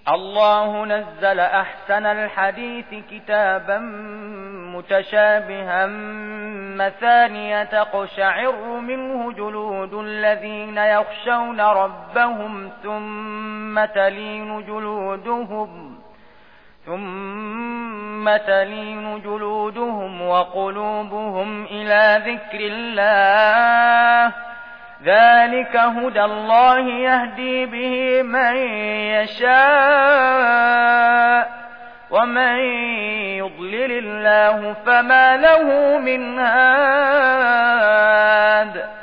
الله نزل أحسن الحديث كتابا متشابها مثانية تقشعر منه جلود الذين يخشون ربهم ثم تلين جلودهم وقلوبهم إلى ذكر الله ذلك هدى الله يهدي به من يشاء ومن يضلل الله فما له من هاد